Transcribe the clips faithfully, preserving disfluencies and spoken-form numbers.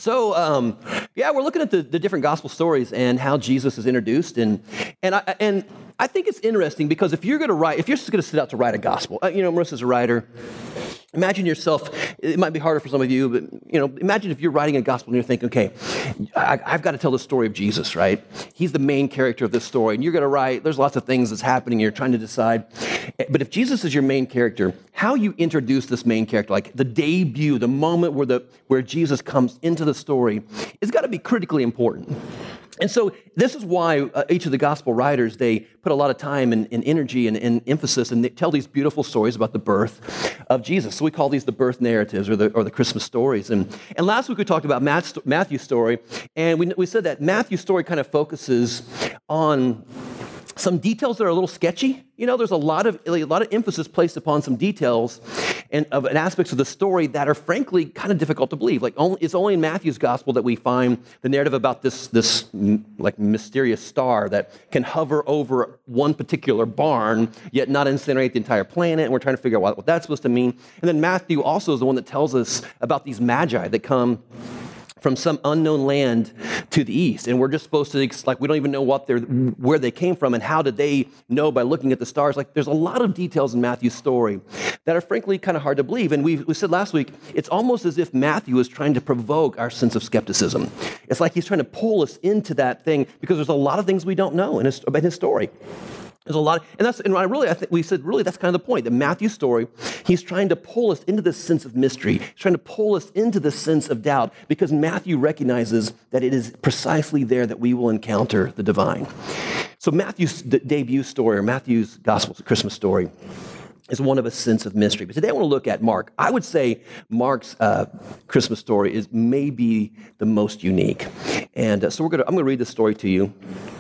So, um, yeah, we're looking at the, the different gospel stories and how Jesus is introduced, and and I and I think it's interesting because if you're going to write, if you're just going to sit out to write a gospel, uh, you know, Marissa's a writer. Imagine yourself. It might be harder for some of you, but you know, imagine if you're writing a gospel and you're thinking, okay, I, I've got to tell the story of Jesus, right? He's the main character of this story, and you're going to write. There's lots of things that's happening. You're trying to decide, but if Jesus is your main character, how you introduce this main character, like the debut, the moment where the where Jesus comes into the story, is got to be critically important. And so this is why uh, each of the gospel writers, they put a lot of time and, and energy and, and emphasis, and they tell these beautiful stories about the birth of Jesus. So we call these the birth narratives or the or the Christmas stories. And and last week we talked about Matt's, Matthew's story, and we we said that Matthew's story kind of focuses on some details that are a little sketchy. You know, there's a lot of a lot of emphasis placed upon some details and of and aspects of the story that are frankly kind of difficult to believe. Like only, it's only in Matthew's gospel that we find the narrative about this this like mysterious star that can hover over one particular barn, yet not incinerate the entire planet. And we're trying to figure out what, what that's supposed to mean. And then Matthew also is the one that tells us about these magi that come from some unknown land to the east, and we're just supposed to, like, we don't even know what they're, where they came from, and how did they know by looking at the stars? Like, there's a lot of details in Matthew's story that are frankly kind of hard to believe. And we we said last week, it's almost as if Matthew is trying to provoke our sense of skepticism. It's like he's trying to pull us into that thing because there's a lot of things we don't know in his, about his story. There's a lot, and that's and I really I think we said really that's kind of the point. That Matthew's story, he's trying to pull us into this sense of mystery. He's trying to pull us into this sense of doubt because Matthew recognizes that it is precisely there that we will encounter the divine. So Matthew's d- debut story, or Matthew's gospel Christmas story, is one of a sense of mystery. But today I want to look at Mark. I would say Mark's uh, Christmas story is maybe the most unique, and uh, so we're gonna I'm going to read this story to you.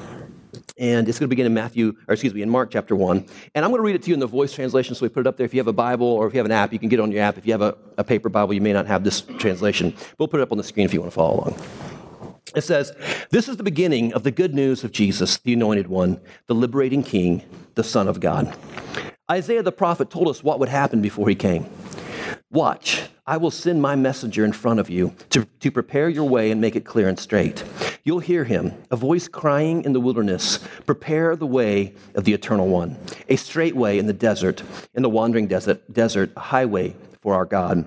And it's going to begin in Matthew, or excuse me, in Mark chapter one. And I'm going to read it to you in the Voice translation, so we put it up there. If you have a Bible or if you have an app, you can get it on your app. If you have a, a paper Bible, you may not have this translation. We'll put it up on the screen if you want to follow along. It says, "This is the beginning of the good news of Jesus, the Anointed One, the liberating King, the Son of God. Isaiah the prophet told us what would happen before he came. Watch, I will send my messenger in front of you to, to prepare your way and make it clear and straight. You'll hear him, a voice crying in the wilderness, prepare the way of the Eternal One, a straight way in the desert, in the wandering desert, desert, a highway for our God."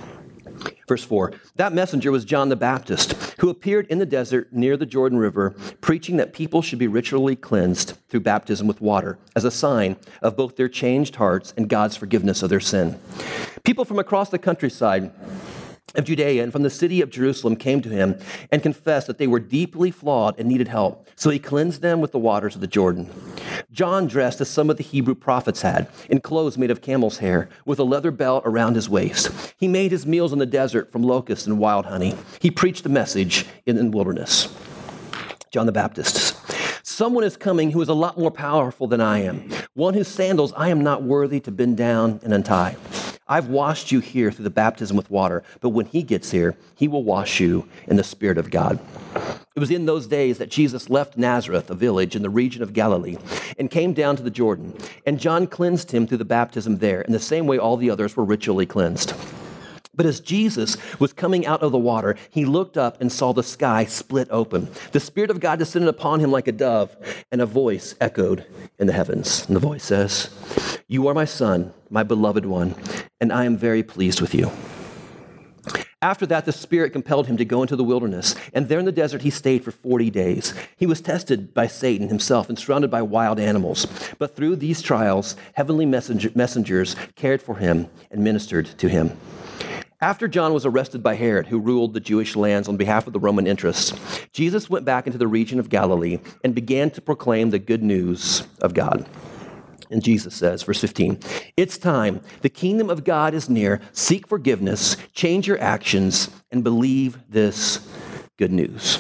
Verse four, "That messenger was John the Baptist, who appeared in the desert near the Jordan River, preaching that people should be ritually cleansed through baptism with water, as a sign of both their changed hearts and God's forgiveness of their sin. People from across the countryside of Judea and from the city of Jerusalem came to him and confessed that they were deeply flawed and needed help. So he cleansed them with the waters of the Jordan. John dressed as some of the Hebrew prophets had, in clothes made of camel's hair, with a leather belt around his waist. He made his meals in the desert from locusts and wild honey. He preached the message in the wilderness." John the Baptist. "Someone is coming who is a lot more powerful than I am, one whose sandals I am not worthy to bend down and untie. I've washed you here through the baptism with water, but when he gets here, he will wash you in the Spirit of God." It was in those days that Jesus left Nazareth, a village in the region of Galilee, and came down to the Jordan. And John cleansed him through the baptism there, in the same way all the others were ritually cleansed. But as Jesus was coming out of the water, he looked up and saw the sky split open. The Spirit of God descended upon him like a dove, and a voice echoed in the heavens. And the voice says, "You are my Son, my beloved one, and I am very pleased with you." After that, the Spirit compelled him to go into the wilderness, and there in the desert he stayed for forty days. He was tested by Satan himself and surrounded by wild animals. But through these trials, heavenly messenger, messengers cared for him and ministered to him. After John was arrested by Herod, who ruled the Jewish lands on behalf of the Roman interests, Jesus went back into the region of Galilee and began to proclaim the good news of God. And Jesus says, verse fifteen, "It's time. The kingdom of God is near. Seek forgiveness, change your actions, and believe this good news."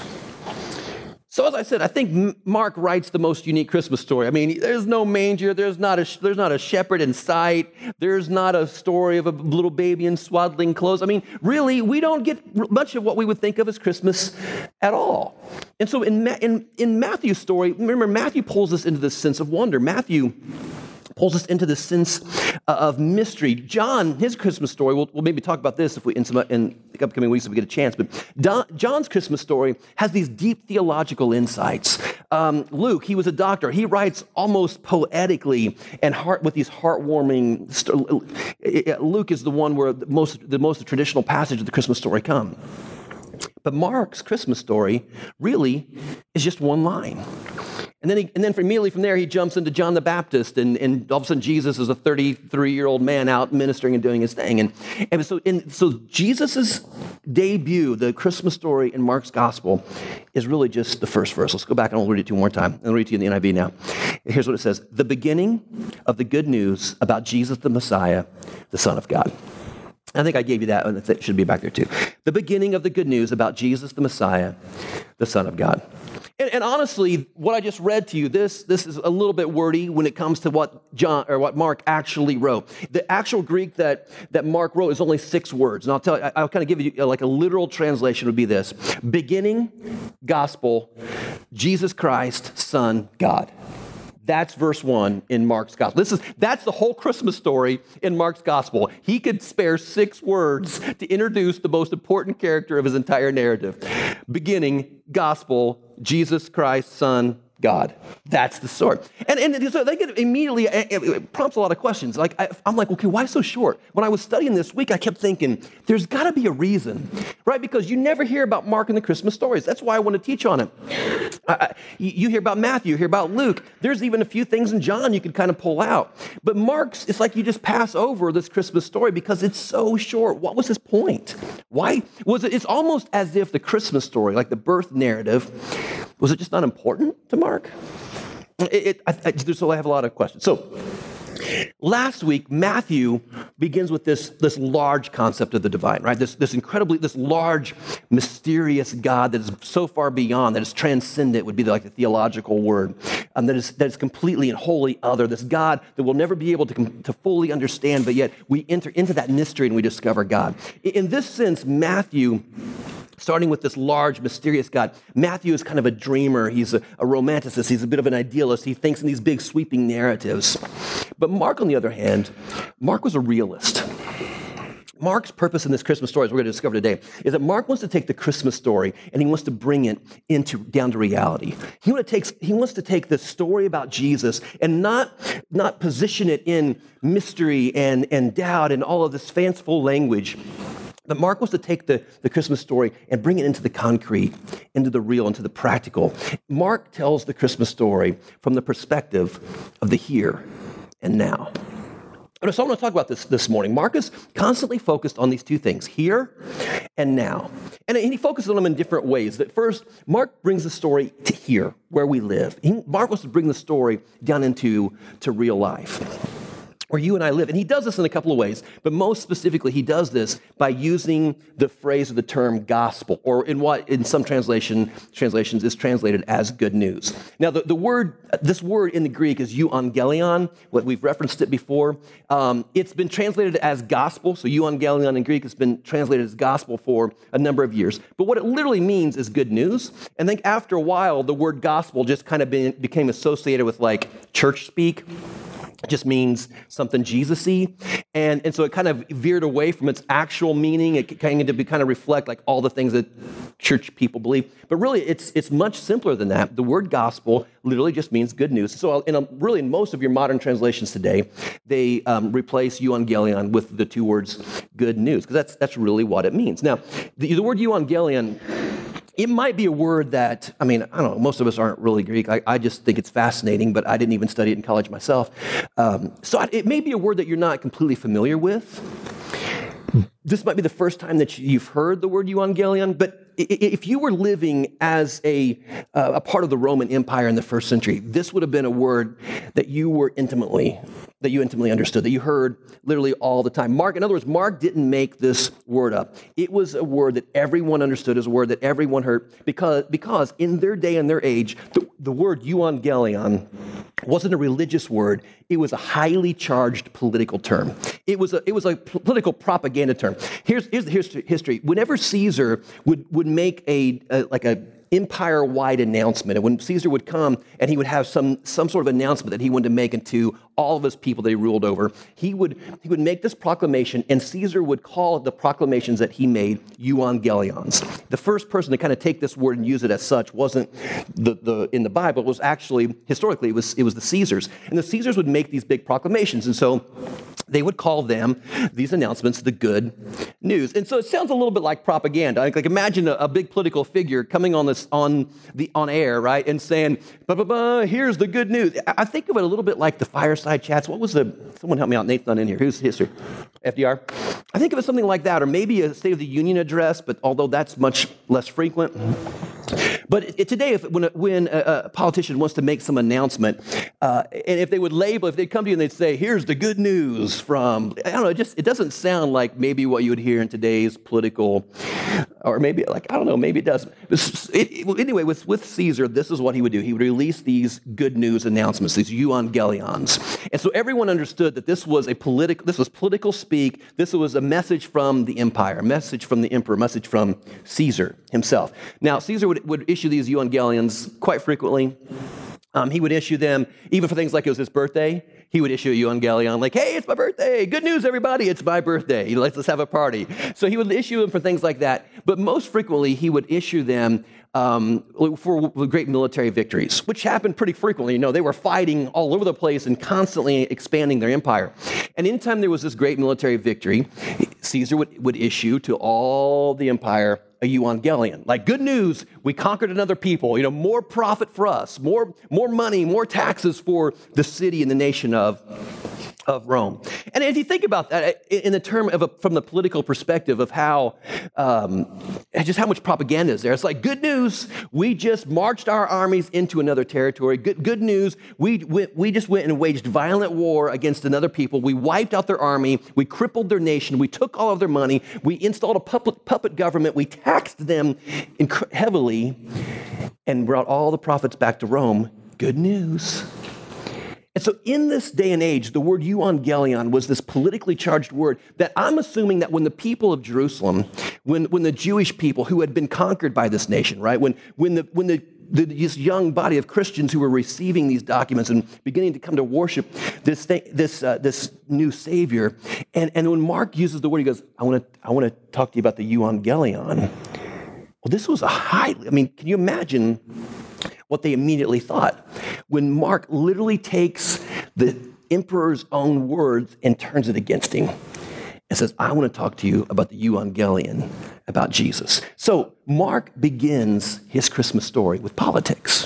So as I said, I think Mark writes the most unique Christmas story. I mean, there's no manger. There's not a there's not a shepherd in sight. There's not a story of a little baby in swaddling clothes. I mean, really, we don't get much of what we would think of as Christmas at all. And so in in, in Matthew's story, remember, Matthew pulls us into this sense of wonder. Matthew pulls us into this sense of mystery. John, his Christmas story, we'll, we'll maybe talk about this if we in some in the upcoming weeks if we get a chance, but Don, John's Christmas story has these deep theological insights. Um, Luke, he was a doctor. He writes almost poetically and heart with these heartwarming. St- Luke is the one where the most the most traditional passage of the Christmas story come. But Mark's Christmas story really is just one line. And then, he, and then immediately from there, he jumps into John the Baptist, and, and all of a sudden, Jesus is a thirty-three-year-old man out ministering and doing his thing. And, and so, and so Jesus' debut, the Christmas story in Mark's gospel, is really just the first verse. Let's go back and I'll read it to you one more time. I'll read it to you in the N I V now. Here's what it says. The beginning of the good news about Jesus the Messiah, the Son of God. I think I gave you that, and it should be back there too. The beginning of the good news about Jesus the Messiah, the Son of God. And, and honestly, what I just read to you, this, this is a little bit wordy when it comes to what John or what Mark actually wrote. The actual Greek that, that Mark wrote is only six words. And I'll tell you, I'll kind of give you like a literal translation would be this. Beginning, gospel, Jesus Christ, Son, God. That's verse one in Mark's gospel. This is that's the whole Christmas story in Mark's gospel. He could spare six words to introduce the most important character of his entire narrative. Beginning, gospel, Jesus Christ, Son, God. That's the story. And, and so they get immediately, it prompts a lot of questions. Like I, I'm like, okay, why so short? When I was studying this week, I kept thinking, there's got to be a reason, right? Because you never hear about Mark in the Christmas stories. That's why I want to teach on it. I, you hear about Matthew, you hear about Luke. There's even a few things in John you could kind of pull out. But Mark's, it's like you just pass over this Christmas story because it's so short. What was his point? Why was it? It's almost as if the Christmas story, like the birth narrative, was it just not important to Mark? It, it, I, I, so I have a lot of questions. So last week, Matthew begins with this, this large concept of the divine, right? This, this incredibly, this large, mysterious God that is so far beyond, that is transcendent, would be like the theological word, um, that is that is completely and wholly other. This God that we'll never be able to, to fully understand, but yet we enter into that mystery and we discover God. In this sense, Matthew, starting with this large, mysterious God, Matthew is kind of a dreamer. He's a, a romanticist. He's a bit of an idealist. He thinks in these big, sweeping narratives. But Mark, on the other hand, Mark was a realist. Mark's purpose in this Christmas story, as we're going to discover today, is that Mark wants to take the Christmas story and he wants to bring it into down to reality. He, want to take, he wants to take the story about Jesus and not, not position it in mystery and, and doubt and all of this fanciful language. But Mark wants to take the, the Christmas story and bring it into the concrete, into the real, into the practical. Mark tells the Christmas story from the perspective of the here and now. And so I want to talk about this this morning. Mark is constantly focused on these two things, here and now. And he focuses on them in different ways. That first, Mark brings the story to here, where we live. He, Mark wants to bring the story down into to real life, where you and I live. And he does this in a couple of ways, but most specifically, he does this by using the phrase or the term gospel, or in what in some translation translations is translated as good news. Now, the, the word, this word in the Greek is euangelion. What we've referenced it before. Um, it's been translated as gospel. So euangelion in Greek has been translated as gospel for a number of years. But what it literally means is good news. And I think after a while, the word gospel just kind of been, became associated with like church speak. It just means something Jesus-y. And, and so it kind of veered away from its actual meaning. It kind of to kind of reflect like all the things that church people believe. But really, it's it's much simpler than that. The word gospel literally just means good news. So in a, really, in most of your modern translations today, they um, replace euangelion with the two words good news, because that's, that's really what it means. Now, the, the word euangelion, it might be a word that, I mean, I don't know, most of us aren't really Greek. I, I just think it's fascinating, but I didn't even study it in college myself. Um, so it may be a word that you're not completely familiar with. This might be the first time that you've heard the word euangelion, but if you were living as a, uh, a part of the Roman Empire in the first century, this would have been a word that you were intimately, that you intimately understood, that you heard literally all the time. Mark, in other words, Mark didn't make this word up. It was a word that everyone understood, as a word that everyone heard, because, because in their day and their age, the, the word euangelion wasn't a religious word. It was a highly charged political term. It was a, it was a political propaganda term. Here's, here's the history. Whenever Caesar would, would make a, a like a empire-wide announcement. And when Caesar would come and he would have some, some sort of announcement that he wanted to make into all of his people that he ruled over, he would, he would make this proclamation, and Caesar would call the proclamations that he made euangelions. The first person to kind of take this word and use it as such wasn't the, the in the Bible. It was actually, historically, it was, it was the Caesars. And the Caesars would make these big proclamations. And so they would call them, these announcements, the good news. And so it sounds a little bit like propaganda. Like, like imagine a, a big political figure coming on this on the on air, right, and saying, bah, bah, bah, here's the good news. I think of it a little bit like the fireside chats. What was the, someone help me out, Nate's not in here. Who's history? F D R? I think of it something like that, or maybe a State of the Union address, but although that's much less frequent. But it, today, if, when, a, when a, a politician wants to make some announcement, uh, and if they would label, if they'd come to you and they'd say, here's the good news from, I don't know, it just, it doesn't sound like maybe what you would hear in today's political, or maybe, like, I don't know, maybe it does. It, it, anyway, with, with Caesar, this is what he would do. He would release these good news announcements, these euangelions. And so everyone understood that this was a political, this was political speak, this was a message from the empire, a message from the emperor, a message from Caesar himself. Now, Caesar would, would issue these euangelions quite frequently. Um, he would issue them even for things like it was his birthday. He would issue a euangelion like, hey, it's my birthday. Good news, everybody. It's my birthday. Let's, let's have a party. So he would issue them for things like that. But most frequently, he would issue them um, for great military victories, which happened pretty frequently. You know, they were fighting all over the place and constantly expanding their empire. And anytime there was this great military victory, Caesar would, would issue to all the empire a euangelion, like, good news, we conquered another people, you know, more profit for us, more, more money, more taxes for the city and the nation of, of Rome. And if you think about that in the term of a, from the political perspective of how, um, just how much propaganda is there, it's like, good news, we just marched our armies into another territory. Good, good news, we, we, we just went and waged violent war against another people. We wiped out their army. We crippled their nation. We took all of their money. We installed a puppet, puppet government. We taxed them inc- heavily and brought all the profits back to Rome. Good news. And so in this day and age, the word euangelion was this politically charged word that I'm assuming that when the people of Jerusalem, when, when the Jewish people who had been conquered by this nation, right, when, when, the, when the, the, this young body of Christians who were receiving these documents and beginning to come to worship this thing, this, uh, this new Savior, and, and when Mark uses the word, he goes, I want to I want to talk to you about the euangelion. Well, this was a highly, I mean, can you imagine what they immediately thought when Mark literally takes the emperor's own words and turns it against him and says, I want to talk to you about the euangelion, about Jesus. So Mark begins his Christmas story with politics.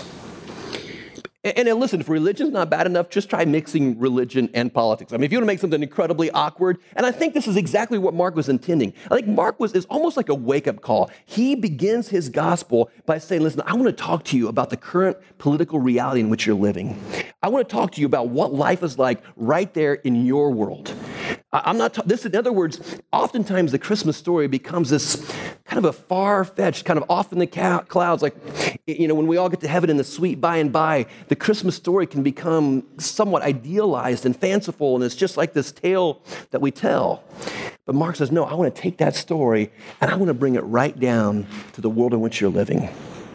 And, and listen, if religion's not bad enough, just try mixing religion and politics. I mean, if you want to make something incredibly awkward, and I think this is exactly what Mark was intending. I think Mark was is almost like a wake-up call. He begins his gospel by saying, listen, I want to talk to you about the current political reality in which you're living. I want to talk to you about what life is like right there in your world. I'm not, ta- this, in other words, oftentimes the Christmas story becomes this kind of a far-fetched, kind of off in the ca- clouds, like, you know, when we all get to heaven in the sweet by and by, the Christmas story can become somewhat idealized and fanciful, and it's just like this tale that we tell. But Mark says, no, I want to take that story, and I want to bring it right down to the world in which you're living.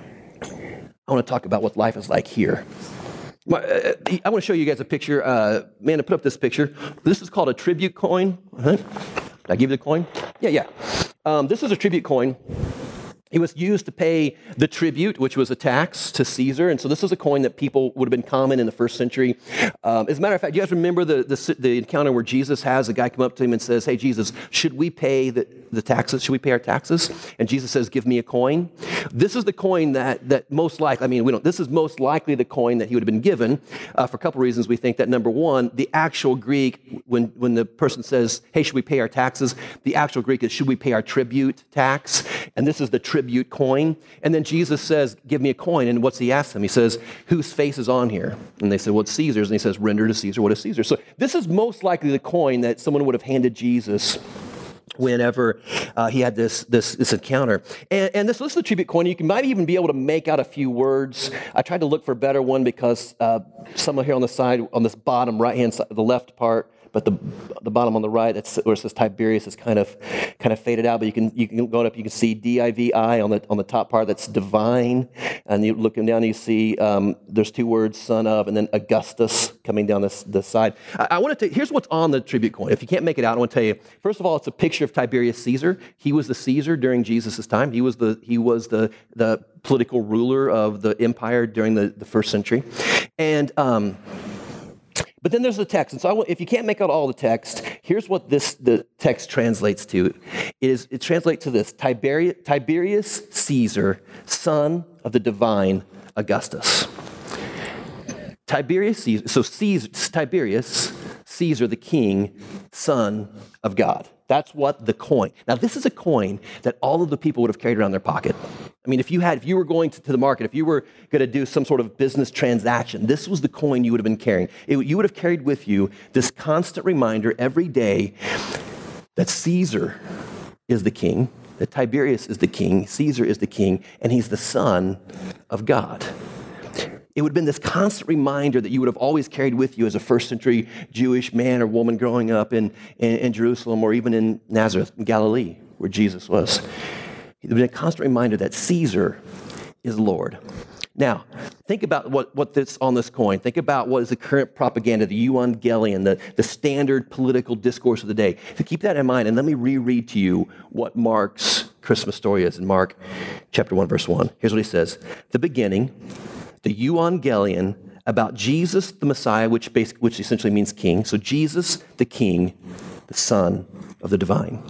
I want to talk about what life is like here. I want to show you guys a picture. Uh, Amanda, put up this picture. This is called a tribute coin. Uh-huh. Did I give you the coin? Yeah, yeah. Um, this is a tribute coin. It was used to pay the tribute, which was a tax to Caesar. And so this is a coin that people would have been common in the first century. Um, as a matter of fact, do you guys remember the, the, the encounter where Jesus has a guy come up to him and says, hey, Jesus, should we pay the, the taxes? Should we pay our taxes? And Jesus says, give me a coin. This is the coin that, that most likely, I mean, we don't, this is most likely the coin that he would have been given uh, for a couple reasons. We think that, number one, the actual Greek, when, when the person says, hey, should we pay our taxes? The actual Greek is, should we pay our tribute tax? And this is the tribute coin. And then Jesus says, give me a coin. And what's he asked them? He says, whose face is on here? And they said, well, it's Caesar's. And he says, render to Caesar what is Caesar. So this is most likely the coin that someone would have handed Jesus whenever uh, he had this this, this encounter. And, and this, this is the tribute coin. You can might even be able to make out a few words. I tried to look for a better one because uh, somewhere here on the side, on this bottom right-hand side, the left part, but the the bottom on the right, that's where it says Tiberius, is kind of kind of faded out. But you can you can go up, you can see D I V I on the on the top part. That's divine, and you looking down, you see um, there's two words, son of, and then Augustus coming down this the side. I, I want to tell you, here's what's on the tribute coin. If you can't make it out, I want to tell you. First of all, it's a picture of Tiberius Caesar. He was the Caesar during Jesus' time. He was the he was the the political ruler of the empire during the, the first century, and. Um, But then there's the text, and so I want, if you can't make out all the text, here's what this the text translates to. It is it translates to this: Tiberius, Tiberius Caesar, son of the divine Augustus. Tiberius Caesar, so Caesar, Tiberius Caesar, the king, son of God. That's what the coin. Now, this is a coin that all of the people would have carried around in their pocket. I mean, if you had, if you were going to, to the market, if you were going to do some sort of business transaction, this was the coin you would have been carrying. It, you would have carried with you this constant reminder every day that Caesar is the king, that Tiberius is the king, Caesar is the king, and he's the son of God. It would have been this constant reminder that you would have always carried with you as a first century Jewish man or woman growing up in, in, in Jerusalem or even in Nazareth, in Galilee, where Jesus was. It would have been a constant reminder that Caesar is Lord. Now, think about what, what this on this coin. Think about what is the current propaganda, the euangelion, the, the standard political discourse of the day. So keep that in mind, and let me reread to you what Mark's Christmas story is in Mark chapter one, verse one. Here's what he says. The beginning, the euangelion about Jesus the Messiah, which basically, which essentially means king. So Jesus the king, the son of the divine.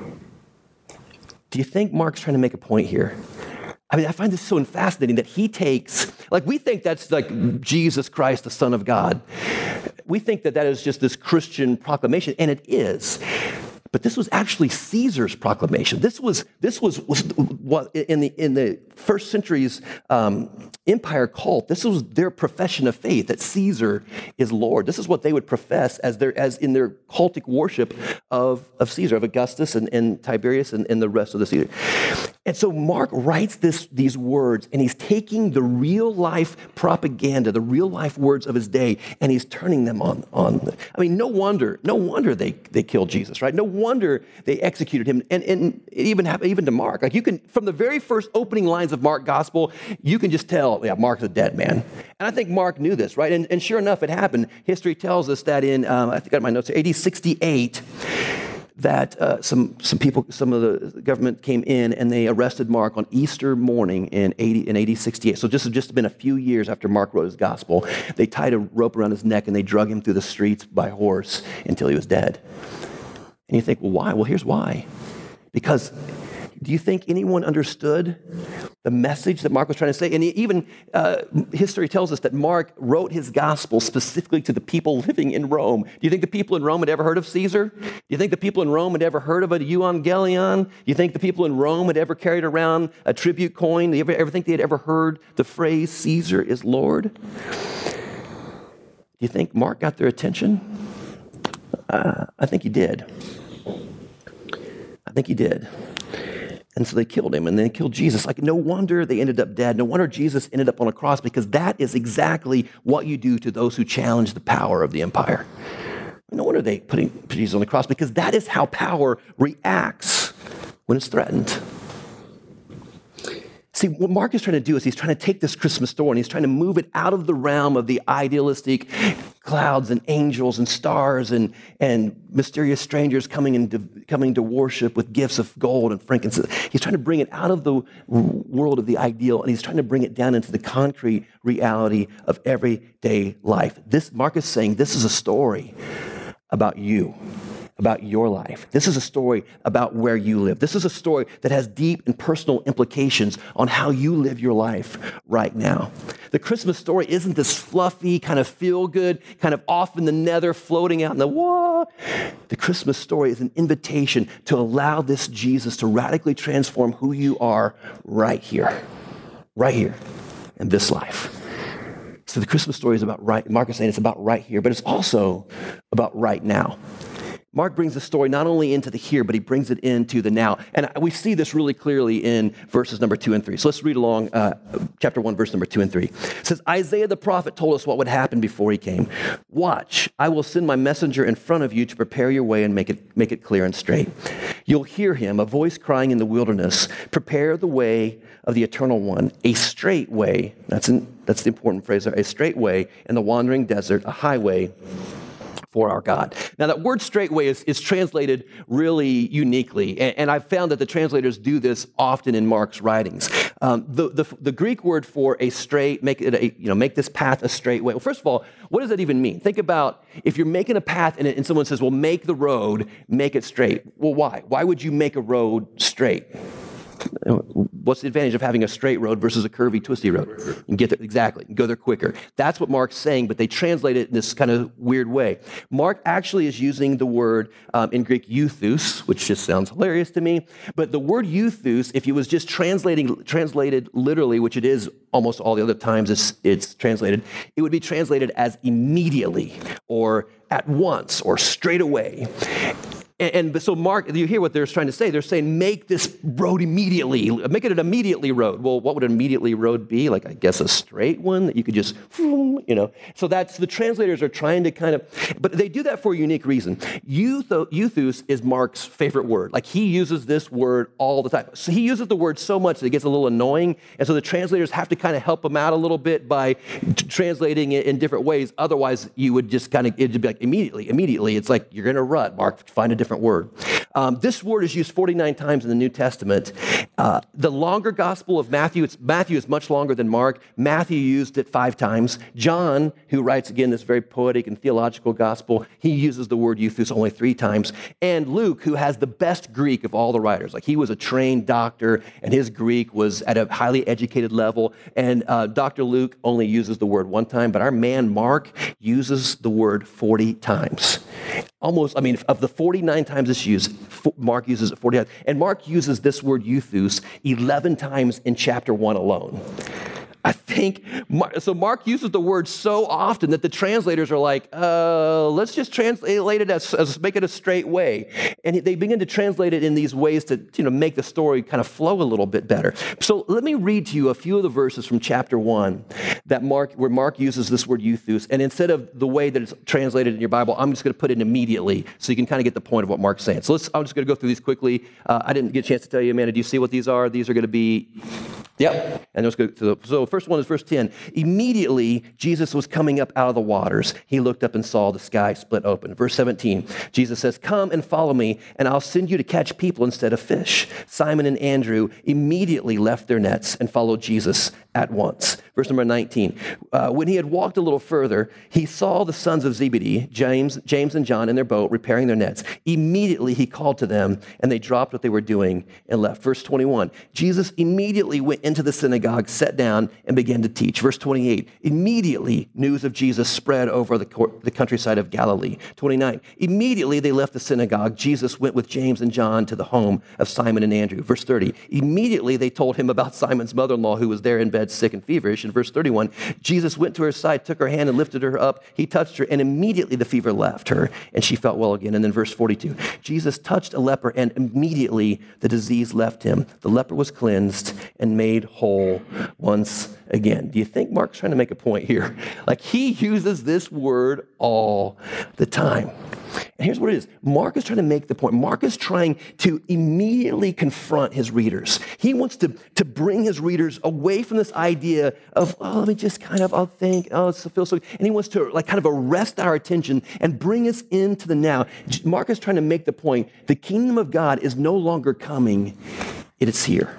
Do you think Mark's trying to make a point here? I mean, I find this so fascinating that he takes, like we think that's like Jesus Christ, the Son of God. We think that that is just this Christian proclamation, and it is. But this was actually Caesar's proclamation. This was this was, was what in the in the first century's um, empire cult. This was their profession of faith that Caesar is Lord. This is what they would profess as their as in their cultic worship of, of Caesar, of Augustus and, and Tiberius and, and the rest of the Caesar. And so Mark writes this these words, and he's taking the real life propaganda, the real life words of his day, and he's turning them on on. I mean, no wonder, no wonder they they killed Jesus, right? No wonder they executed him, and, and it even happened even to Mark. Like you can, from the very first opening lines of Mark's gospel, you can just tell, yeah, Mark's a dead man. And I think Mark knew this, right? And, and sure enough, it happened. History tells us that in, um, I think I got my notes, A D sixty-eight, that uh, some some people, some of the government came in and they arrested Mark on Easter morning in eighty in A D sixty-eight. So just just been a few years after Mark wrote his gospel. They tied a rope around his neck and they drug him through the streets by horse until he was dead. And you think, well, why? Well, here's why. Because do you think anyone understood the message that Mark was trying to say? And even uh, history tells us that Mark wrote his gospel specifically to the people living in Rome. Do you think the people in Rome had ever heard of Caesar? Do you think the people in Rome had ever heard of a euangelion? Do you think the people in Rome had ever carried around a tribute coin? Do you ever, ever think they had ever heard the phrase, Caesar is Lord? Do you think Mark got their attention? Uh, I think he did. I think he did. And so they killed him, and they killed Jesus. Like, no wonder they ended up dead. No wonder Jesus ended up on a cross, because that is exactly what you do to those who challenge the power of the empire. No wonder they put Jesus on the cross, because that is how power reacts when it's threatened. See, what Mark is trying to do is he's trying to take this Christmas story and he's trying to move it out of the realm of the idealistic clouds and angels and stars and, and mysterious strangers coming into coming to worship with gifts of gold and frankincense. He's trying to bring it out of the world of the ideal, and he's trying to bring it down into the concrete reality of everyday life. This, Mark is saying, this is a story about you, about your life. This is a story about where you live. This is a story that has deep and personal implications on how you live your life right now. The Christmas story isn't this fluffy, kind of feel-good, kind of off in the nether, floating out in the wah. The Christmas story is an invitation to allow this Jesus to radically transform who you are right here, right here in this life. So the Christmas story is about right, Mark is saying it's about right here, but it's also about right now. Mark brings the story not only into the here, but he brings it into the now. And we see this really clearly in verses number two and three. So let's read along uh, chapter one, verse number two and three. It says, Isaiah the prophet told us what would happen before he came. Watch, I will send my messenger in front of you to prepare your way and make it, make it clear and straight. You'll hear him, a voice crying in the wilderness, prepare the way of the eternal one, a straight way. That's, an, that's the important phrase there, a straight way in the wandering desert, a highway for our God. Now, that word straightway is, is translated really uniquely, and, and I've found that the translators do this often in Mark's writings. Um, the, the, the Greek word for a straight, make it a, you know, make this path a straight way. Well, first of all, what does that even mean? Think about if you're making a path and, it, and someone says, well, make the road, make it straight. Well, why? Why would you make a road straight? What's the advantage of having a straight road versus a curvy, twisty road? You can get there, exactly, and go there quicker. That's what Mark's saying, but they translate it in this kind of weird way. Mark actually is using the word um, in Greek euthus, which just sounds hilarious to me, but the word euthus, if it was just translating translated literally, which it is almost all the other times it's, it's translated, it would be translated as immediately, or at once, or straight away. And, and so Mark, you hear what they're trying to say. They're saying, make this road immediately. Make it an immediately road. Well, what would an immediately road be? Like, I guess a straight one that you could just, you know. So that's, the translators are trying to kind of, but they do that for a unique reason. Euthus is Mark's favorite word. Like, he uses this word all the time. So he uses the word so much that it gets a little annoying. And so the translators have to kind of help him out a little bit by t- translating it in different ways. Otherwise, you would just kind of, it'd be like immediately, immediately. It's like, you're in a rut, Mark, find a different word. Um, this word is used forty-nine times in the New Testament. Uh, the longer gospel of Matthew, it's, Matthew is much longer than Mark. Matthew used it five times. John, who writes, again, this very poetic and theological gospel, he uses the word euthus only three times. And Luke, who has the best Greek of all the writers, like he was a trained doctor, and his Greek was at a highly educated level, and uh, Doctor Luke only uses the word one time, but our man Mark uses the word forty times. Almost, I mean, of the forty-nine times it's used, Mark uses it forty times. And Mark uses this word euthus eleven times in chapter one alone. I think, so Mark uses the word so often that the translators are like, uh, let's just translate it as, as, make it a straight way. And they begin to translate it in these ways to, you know, make the story kind of flow a little bit better. So let me read to you a few of the verses from chapter one that Mark, where Mark uses this word euthus. And instead of the way that it's translated in your Bible, I'm just going to put it immediately so you can kind of get the point of what Mark's saying. So let's, I'm just going to go through these quickly. Uh, I didn't get a chance to tell you, Amanda, do you see what these are? These are going to be, yep. And let's go to the, so first one is verse ten. Immediately, Jesus was coming up out of the waters. He looked up and saw the sky split open. Verse seventeen, Jesus says, come and follow me, and I'll send you to catch people instead of fish. Simon and Andrew immediately left their nets and followed Jesus at once. Verse number nineteen, uh, when he had walked a little further, he saw the sons of Zebedee, James, James and John, in their boat repairing their nets. Immediately he called to them, and they dropped what they were doing and left. Verse twenty-one, Jesus immediately went into the synagogue, sat down, and began to teach. Verse twenty-eight, immediately news of Jesus spread over the, court, the countryside of Galilee. twenty-nine, immediately they left the synagogue. Jesus went with James and John to the home of Simon and Andrew. Verse thirty, immediately they told him about Simon's mother-in-law who was there in bed sick and feverish. In verse thirty-one, Jesus went to her side, took her hand and lifted her up. He touched her, and immediately the fever left her, and she felt well again. And then verse forty-two, Jesus touched a leper, and immediately the disease left him. The leper was cleansed and made whole once again. Do you think Mark's trying to make a point here? Like, he uses this word all the time. And here's what it is. Mark is trying to make the point. Mark is trying to immediately confront his readers. He wants to, to bring his readers away from this idea of, oh, let me just kind of, I'll think, oh, it's feel so. And he wants to like kind of arrest our attention and bring us into the now. Mark is trying to make the point. The kingdom of God is no longer coming. It is here.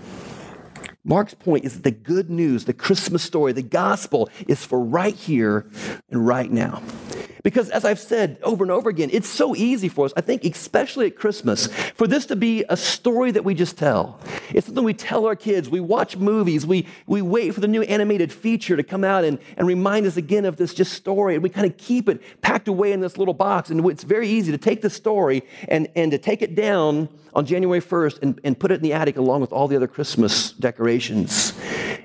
Mark's point is that the good news, the Christmas story, the gospel is for right here and right now. Because as I've said over and over again, it's so easy for us, I think especially at Christmas, for this to be a story that we just tell. It's something we tell our kids. We watch movies. We, we wait for the new animated feature to come out and, and remind us again of this just story. And we kind of keep it packed away in this little box. And it's very easy to take the story and, and to take it down on January first and, and put it in the attic along with all the other Christmas decorations.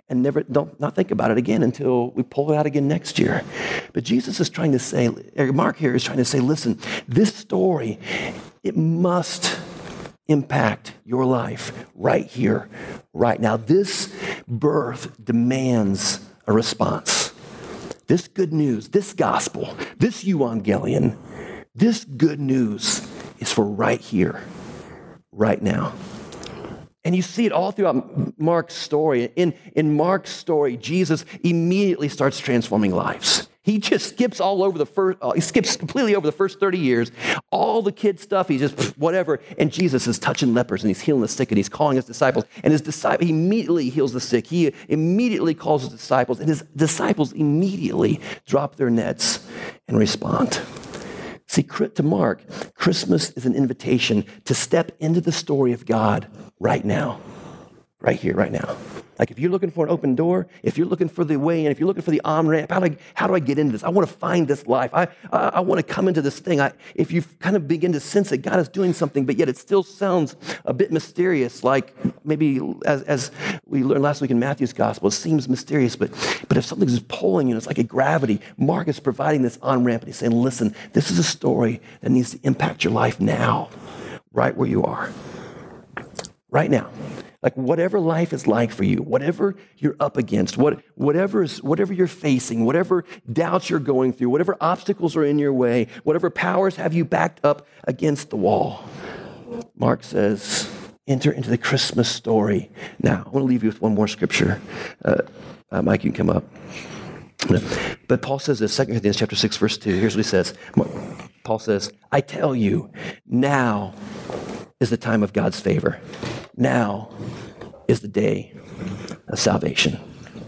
and never don't not think about it again until we pull it out again next year. But Jesus is trying to say, or Mark here is trying to say, listen, this story, it must impact your life right here, right now. This birth demands a response. This good news, this gospel, this euangelion, this good news is for right here, right now. And you see it all throughout Mark's story. In, in Mark's story, Jesus immediately starts transforming lives. He just skips all over the first, uh, he skips completely over the first thirty years. All the kid stuff, he's just pff, whatever. And Jesus is touching lepers and he's healing the sick and he's calling his disciples. And his disciples, he immediately heals the sick. He immediately calls his disciples. And his disciples immediately drop their nets and respond. See, to Mark, Christmas is an invitation to step into the story of God right now, right here, right now. Like if you're looking for an open door, if you're looking for the way in, if you're looking for the on-ramp, how do I, how do I get into this? I want to find this life. I, I, I want to come into this thing. I, if you kind of begin to sense that God is doing something, but yet it still sounds a bit mysterious, like maybe as, as we learned last week in Matthew's gospel, it seems mysterious, but, but if something's just pulling you, it's like a gravity. Mark is providing this on-ramp, and he's saying, listen, this is a story that needs to impact your life now, right where you are, right now. Like whatever life is like for you, whatever you're up against, what, whatever, is, whatever you're facing, whatever doubts you're going through, whatever obstacles are in your way, whatever powers have you backed up against the wall, Mark says, enter into the Christmas story. Now, I want to leave you with one more scripture. Uh, uh, Mike, you can come up. But Paul says this, Second Corinthians chapter six, verse two. Here's what he says. Paul says, I tell you, now is the time of God's favor. Now is the day of salvation.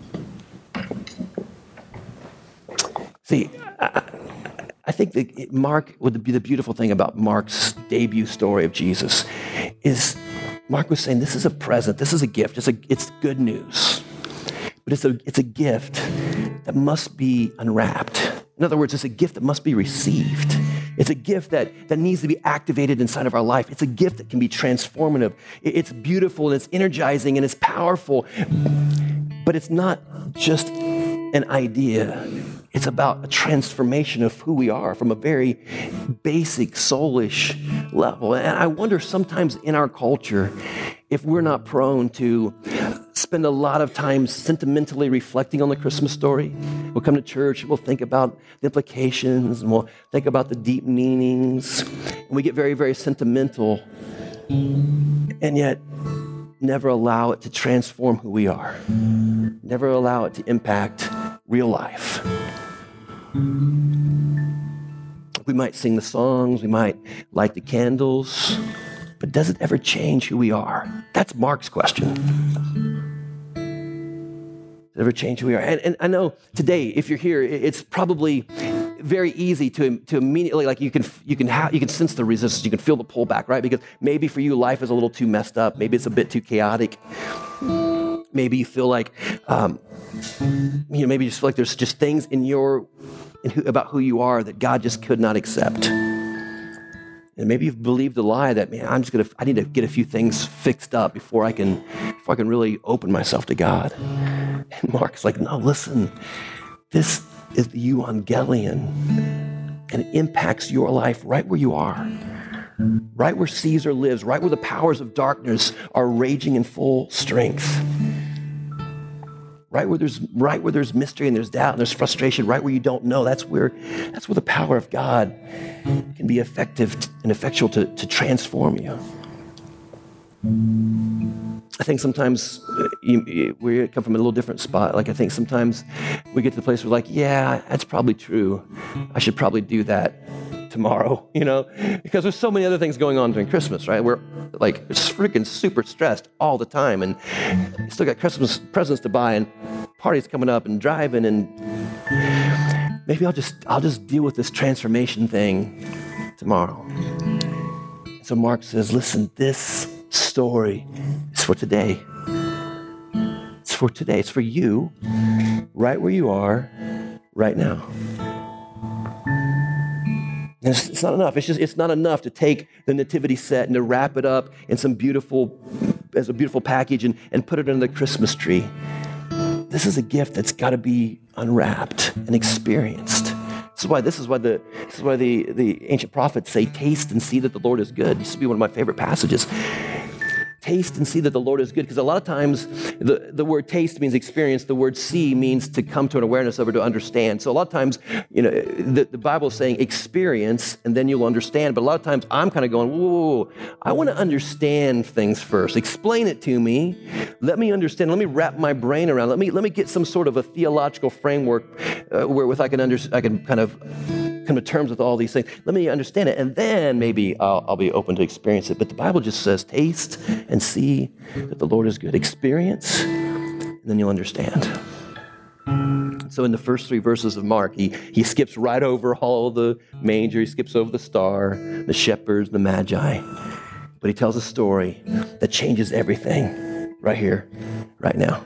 See, I, I think that Mark, would be the beautiful thing about Mark's debut story of Jesus is Mark was saying this is a present, this is a gift, it's a it's good news, but it's a it's a gift that must be unwrapped. In other words, it's a gift that must be received. It's a gift that, that needs to be activated inside of our life. It's a gift that can be transformative. It's beautiful and it's energizing and it's powerful. But it's not just an idea. It's about a transformation of who we are from a very basic, soulish level. And I wonder sometimes in our culture if we're not prone to spend a lot of time sentimentally reflecting on the Christmas story. We'll come to church, we'll think about the implications, and we'll think about the deep meanings. And we get very, very sentimental, and yet never allow it to transform who we are. Never allow it to impact real life. We might sing the songs, we might light the candles, but does it ever change who we are? That's Mark's question. Does it ever change who we are? And, and I know today, if you're here, it's probably very easy to, to immediately, like you can you can have you can sense the resistance, you can feel the pullback, right? Because maybe for you, life is a little too messed up. Maybe it's a bit too chaotic. Maybe you feel like, um, you know, maybe you just feel like there's just things in your in who, about who you are that God just could not accept. And maybe you've believed the lie that, man, I'm just gonna, I need to get a few things fixed up before I can, before I can really open myself to God. And Mark's like, no, listen, this is the euangelion, and it impacts your life right where you are, right where Caesar lives, right where the powers of darkness are raging in full strength. Right where there's right where there's mystery and there's doubt and there's frustration, right where you don't know, that's where that's where the power of God can be effective and effectual to, to transform you. I think sometimes you, you, we come from a little different spot. Like I think sometimes we get to the place where we're like, yeah, that's probably true. I should probably do that tomorrow, you know, because there's so many other things going on during Christmas, right? We're like freaking super stressed all the time, and you still got Christmas presents to buy and parties coming up and driving, and maybe I'll just I'll just deal with this transformation thing tomorrow. So Mark says, listen, this story is for today. It's for today. It's for you, right where you are, right now. And it's, it's not enough. It's just it's not enough to take the nativity set and to wrap it up in some beautiful, as a beautiful package and, and put it under the Christmas tree. this is a gift that's got to be unwrapped and experienced. This is why this is why the this is why the, the ancient prophets say, taste and see that the Lord is good. It used to be one of my favorite passages. Taste and see that the Lord is good. Because a lot of times the, the word taste means experience. The word see means to come to an awareness of or to understand. So a lot of times, you know, the, the Bible is saying experience and then you'll understand. But a lot of times I'm kind of going, whoa, I want to understand things first. Explain it to me. Let me understand. Let me wrap my brain around. Let me let me get some sort of a theological framework uh, where with I can under, I can kind of come to terms with all these things. Let me understand it, and then maybe I'll, I'll be open to experience it. But the Bible just says, taste and see that the Lord is good. Experience, and then you'll understand. So in the first three verses of Mark, he, he skips right over all the manger, he skips over the star, the shepherds, the magi. But he tells a story that changes everything right here, right now.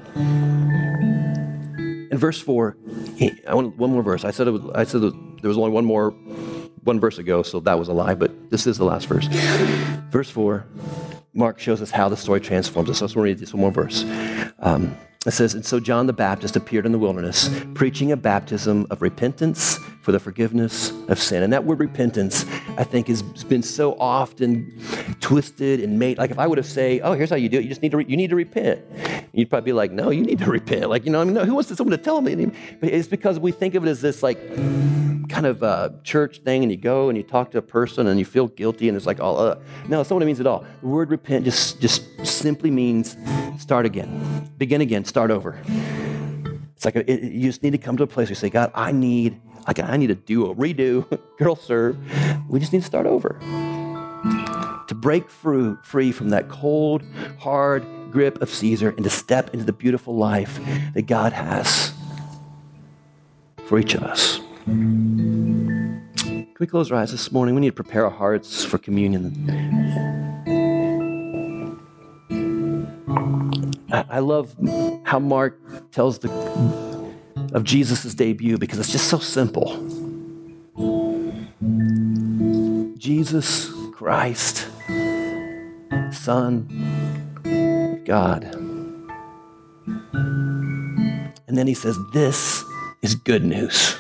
In verse four, he, I want one more verse. I said it was, I said it was, there was only one more, one verse ago, so that was a lie, but this is the last verse. Verse four, Mark shows us how the story transforms us. So I just want to read this one more verse. Um, it says, and so John the Baptist appeared in the wilderness, preaching a baptism of repentance for the forgiveness of sin. And that word repentance, I think, has been so often twisted and made. Like if I would have say, oh, here's how you do it. You just need to, re- you need to repent. You'd probably be like, no, you need to repent. Like, you know, I mean, no, who wants to, someone to tell me? But it's because we think of it as this like kind of uh, church thing, and you go and you talk to a person and you feel guilty and it's like, all, uh, no, that's not what it means at all. The word repent just, just simply means start again, begin again, start over. It's like a, it, you just need to come to a place where you say, God, I need, like I need to do a redo, girl serve. We just need to start over. To break free, free from that cold, hard grip of Caesar and to step into the beautiful life that God has for each of us. Can we close our eyes this morning? We need to prepare our hearts for communion. I, I love how Mark tells the of Jesus' debut because it's just so simple. Jesus Christ, Son of God. And then he says, this is good news.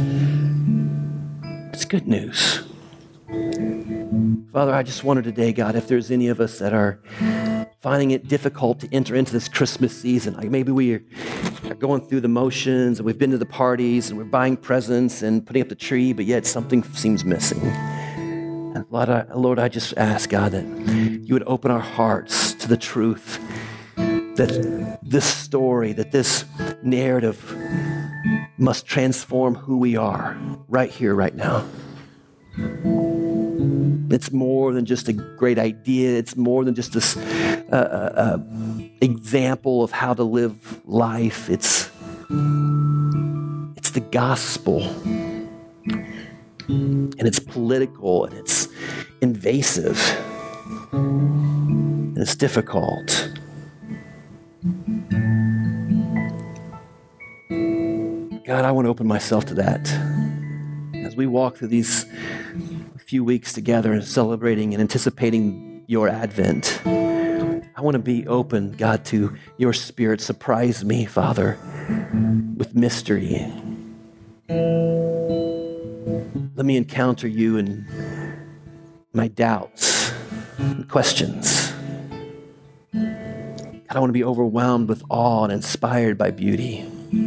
It's good news. Father, I just wonder today, God, if there's any of us that are finding it difficult to enter into this Christmas season. Like maybe we are going through the motions and we've been to the parties and we're buying presents and putting up the tree, but yet something seems missing. And Lord I, Lord, I just ask, God, that you would open our hearts to the truth that this story, that this narrative must transform who we are right here, right now. It's more than just a great idea. It's more than just this uh, uh, example of how to live life. It's, it's the gospel. And it's political, and it's invasive, and it's difficult. God, I want to open myself to that. As we walk through these few weeks together and celebrating and anticipating your advent, I want to be open, God, to your Spirit. Surprise me, Father, with mystery. Let me encounter you in my doubts and questions. God, I want to be overwhelmed with awe and inspired by beauty.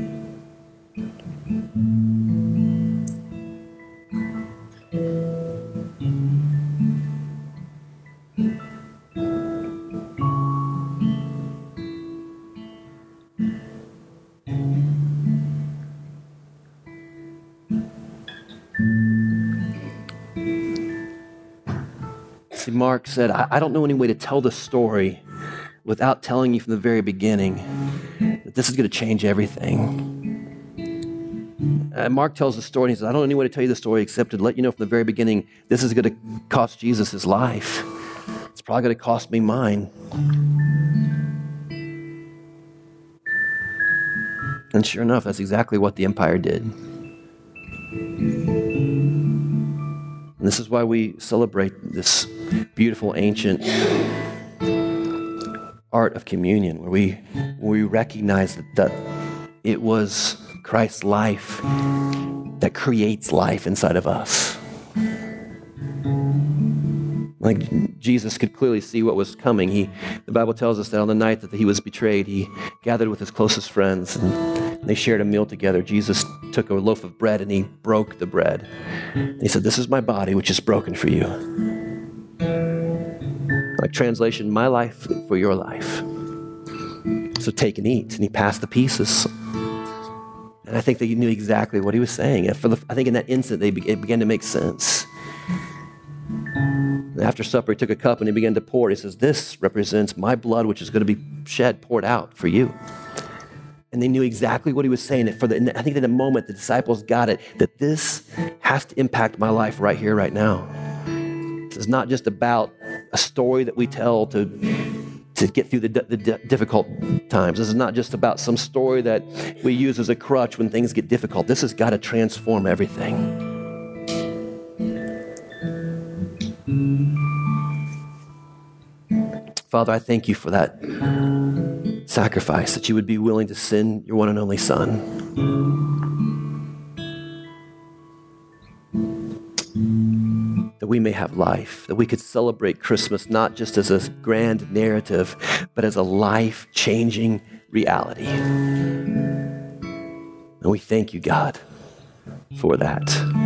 See, Mark said, I, I don't know any way to tell the story without telling you from the very beginning that this is going to change everything. Uh, Mark tells the story, and he says, I don't know any way to tell you the story except to let you know from the very beginning, this is going to cost Jesus his life. It's probably going to cost me mine. And sure enough, that's exactly what the empire did. And this is why we celebrate this beautiful ancient art of communion, where we, where we recognize that, that it was Christ's life that creates life inside of us. Like Jesus could clearly see what was coming. He, the Bible tells us that on the night that he was betrayed, he gathered with his closest friends and they shared a meal together. Jesus took a loaf of bread and he broke the bread. And he said, "This is my body, which is broken for you." Like translation, my life for your life. So take and eat. And he passed the pieces. And I think that he knew exactly what he was saying. And for the, I think in that instant, they be, it began to make sense. And after supper, he took a cup and he began to pour it. He says, "This represents my blood, which is going to be shed, poured out for you." And they knew exactly what he was saying. For the, I think in the moment, the disciples got it, that this has to impact my life right here, right now. This is not just about a story that we tell to, to get through the, the difficult times. This is not just about some story that we use as a crutch when things get difficult. This has got to transform everything. Father, I thank you for that sacrifice, that you would be willing to send your one and only Son. That we may have life, that we could celebrate Christmas not just as a grand narrative, but as a life-changing reality. And we thank you, God, for that.